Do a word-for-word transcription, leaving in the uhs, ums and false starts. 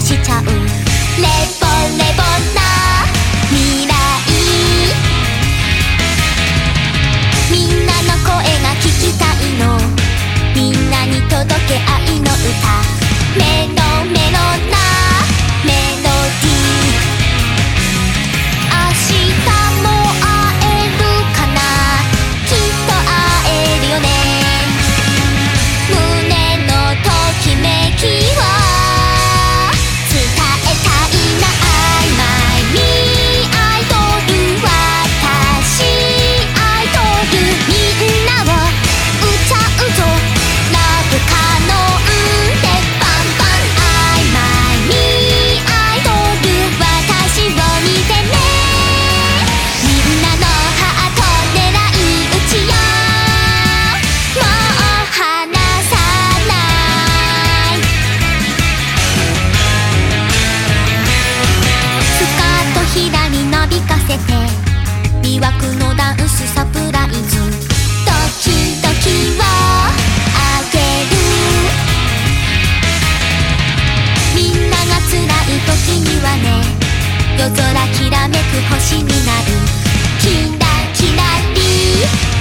しちゃうレボレボな未来、みんなの声が聞きたいの、みんなに届け愛の歌、メロメロなメロディー、明日も会えるかな、きっと会えるよね、胸のときめきは伝えたいな、I my me アイドル、私アイドル、みんなを歌うぞラブカノンでバンバン、I my me アイドル、私を見てね、みんなのハート狙い撃ちよ、もう離さない、スカートひらになびかせて魅惑のダンスサプライズ、ドキドキをあげる、みんなが辛い時にはね、夜空きらめく星になる、キラキラリ